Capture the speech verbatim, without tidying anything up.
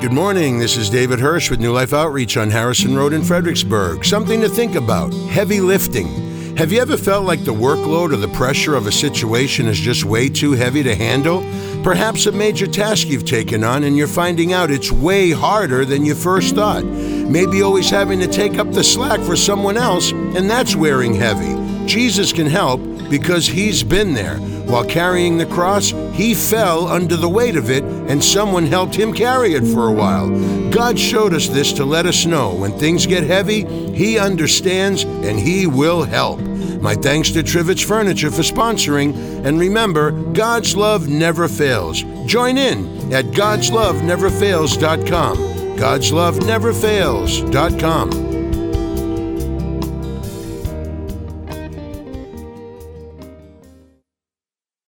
Good morning. This is David Hirsch with New Life Outreach on Harrison Road in Fredericksburg. Something to think about. Heavy lifting. Have you ever felt like the workload or the pressure of a situation is just way too heavy to handle? Perhaps a major task you've taken on and you're finding out it's way harder than you first thought. Maybe always having to take up the slack for someone else, and that's wearing heavy. Jesus can help because he's been there. While carrying the cross, he fell under the weight of it, and someone helped him carry it for a while. God showed us this to let us know when things get heavy, he understands and he will help. My thanks to Trivets Furniture for sponsoring, and remember, God's love never fails. Join in at gods love never fails dot com. gods love never fails dot com.